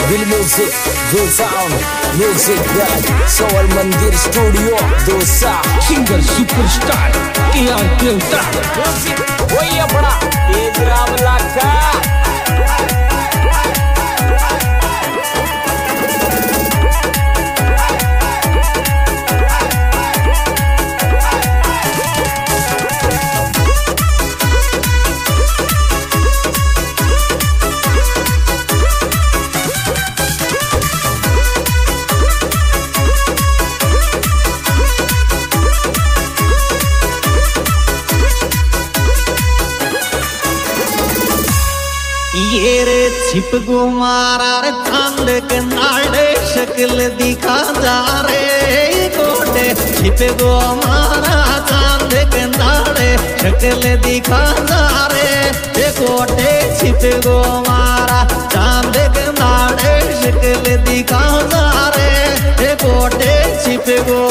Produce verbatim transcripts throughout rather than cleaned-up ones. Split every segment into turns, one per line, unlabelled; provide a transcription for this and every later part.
दिल music Dil sound music brand soul Mandir studio Dausa
singer superstar K R देवता
वही अपना तेज राम लाखा
ये रे छिप गो मारा रे चांद के नाड़े शक्ल दिखा जा रे गोटे छिप गो मारा चांद के नाड़े शक्ल दिखा जा रे गोटे छिप गो मारा चांद के नाड़े शक्ल दिखा जा रे गोटे छिप गो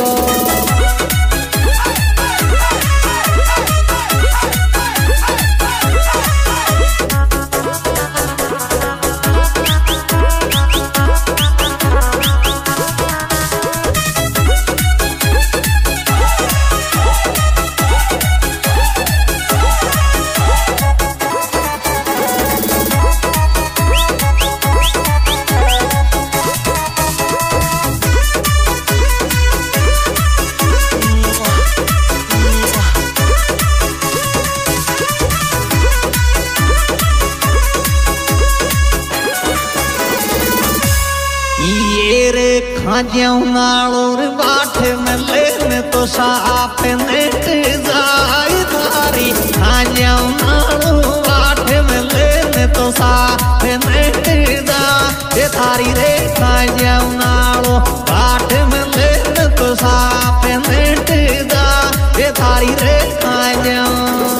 खाजाऊर बाट में लेने तो साफ नेट जाए तारी खाजाऊर बाट में लेने तो साफ नेट जाए तारी रे खाजाऊर बाट में लेने तो साफ नेट जाए तारी रे खाजाऊर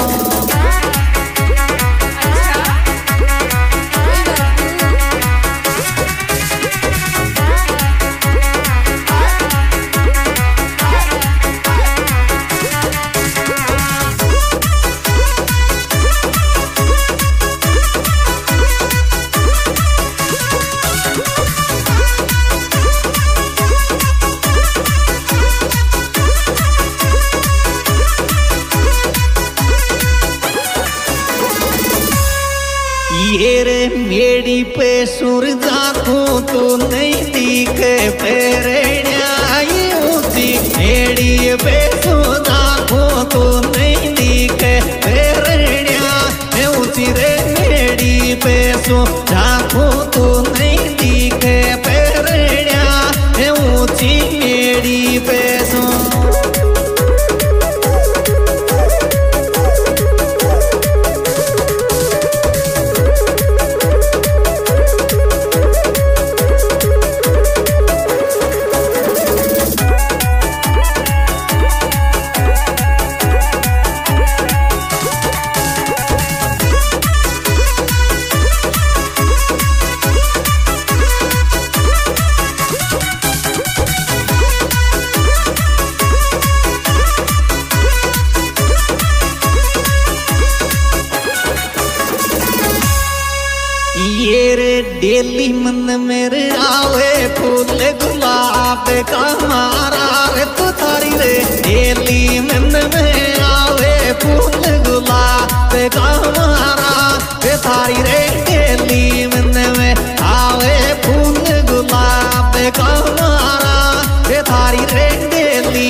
ये रे मेड़ी पे सूरजा को तो नहीं दिखे पेरेड़िया ऊंची मेड़ी पे सूरजा को तो नहीं दिखे पेरेड़िया ऊंची रे मेड़ी पे सूरजा को तो नहीं दिखे पेरेड़िया ऊंची मेड़ी पे सो ये रे डेली मन मेरे आवे फूल गुलाब का मारा रे तो थारी रे डेली मन में आवे फूल गुलाब का मारा रे थारी रे डेली मन में आवे फूल गुलाब का मारा रे थारी रे डेली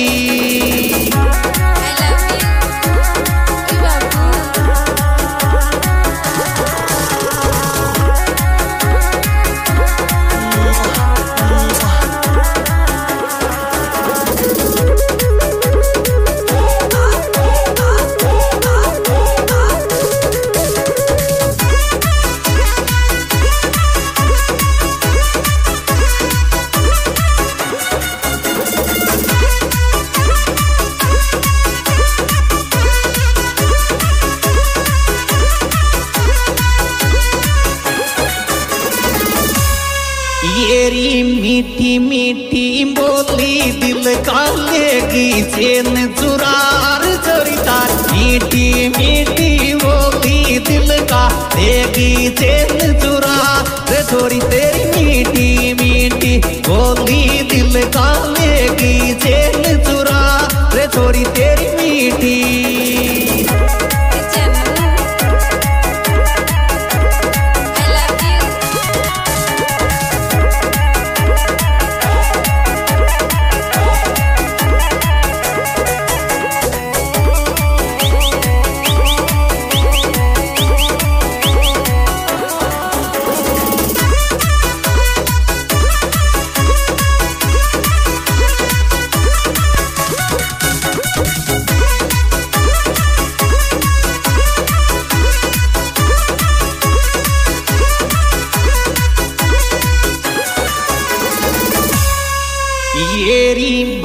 येरी मीठी मीठी बोली दिल का लेगी चैन चुरार चोरीता मीठी मीठी बोली दिल का लेगी चैन चुरा रे छोरी तेरी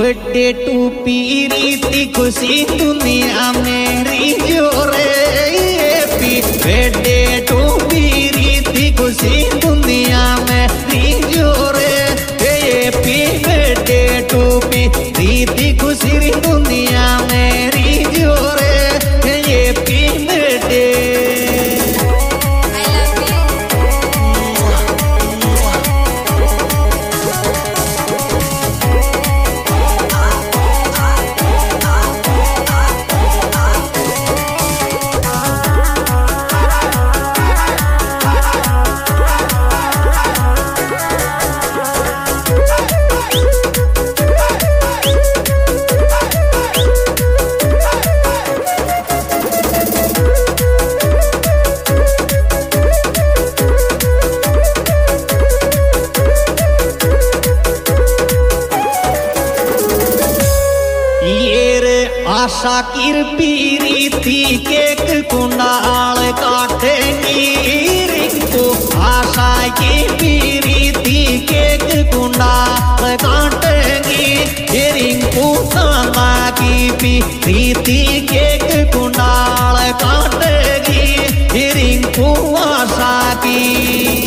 बर्थडे टूपी रीति खुशी दुनिया मेरी जोरे हैप्पी बर्थडे टूपी रीति खुशी दुनिया मेरी जोरे हैप्पी बर्थडे टूपी रीति खुशी दुनिया मेरी जोरे हैप्पी बर्थडे। आशा किरपी रीति केक कुंडाल काटेंगी रिंकू आशा की रीति केक कुंडाल काटेंगी रिंकू सामा की भी रीति केक कुंडाल काटेंगी रिंकू आशा की।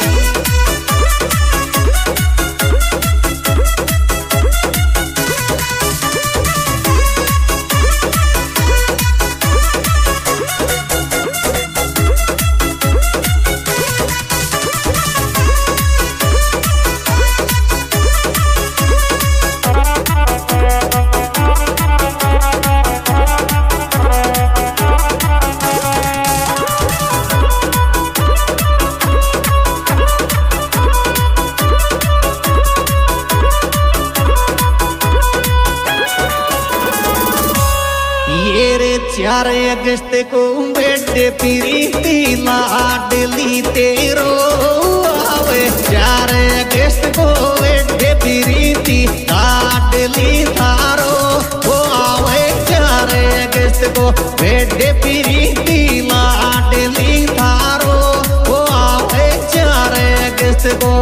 चार अगस्त को बर्थडे प्रीति लाडली तेरो आवे चार अगस्त को बर्थडे प्रीति लाडली थारो वो आवे चार अगस्त को बर्थडे प्रीति लाडली थारो वो आवे चार अगस्त को।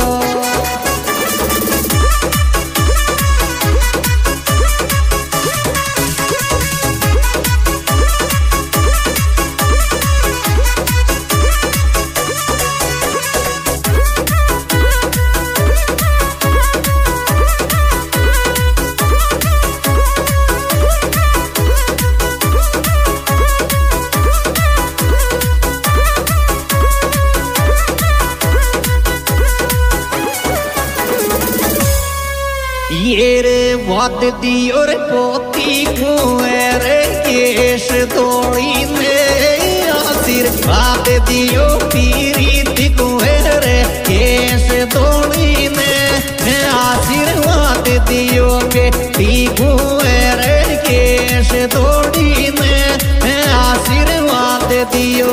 ये रे वाद दियो रे पोती कुएं रे केश तोड़ी में आशीर्वाद दियो पीरी कुएं रे केश तोड़ी में आशीर्वाद दियो बेटी कुएं रे केश तोड़ी में आशीर्वाद दियो।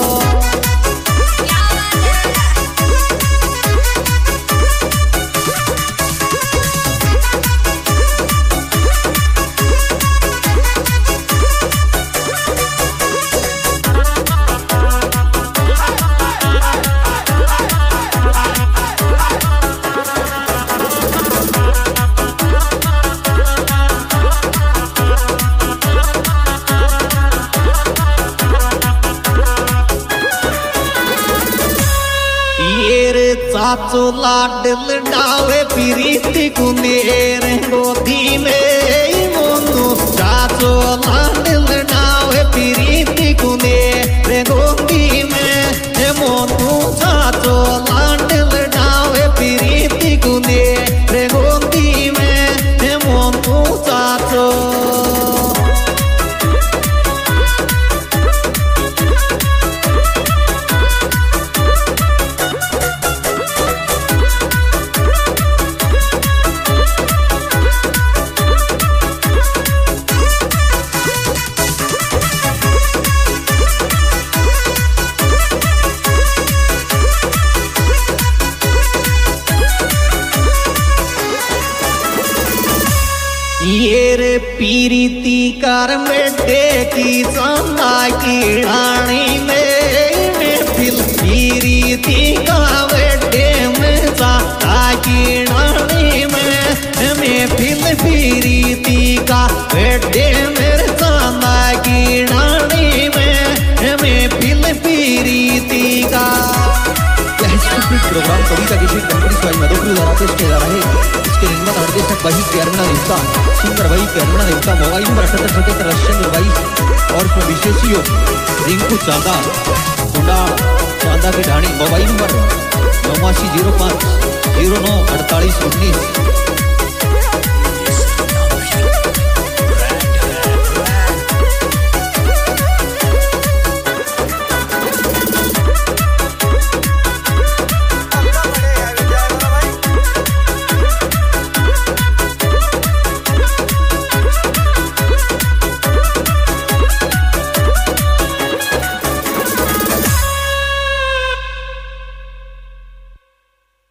चाचो लाडल डावे प्रीति कुनेर गोदी में मोनू चाचो लाडल डावे प्रीति कुनेर गोदी में मोनू चाचो लाडल डावे प्रीति कुनेर गोदी में मोनू चाचो। ये रे पीरीति कर बेटे की संदा की रानी में महफिल पीरीति का बेटे में संदा की रानी में महफिल पीरीति प्रोग्राम कविता की शीट कंपनी स्वाई मधुपुर द्वारा पेश किया जा रहा है। इसके निर्माता निर्देशक भाई के अरुणा देवता, सिंगर भाई के अरुणा देवता, मोबाइल नंबर अठहत्तर सतहत्तर अस्सी बाईस और उसमें विशेष योग रिंकू चांदा कुंडा चांदा के ढाणी, मोबाइल नंबर नवासी जीरो पाँच जीरो नौ अड़तालीस उन्नीस।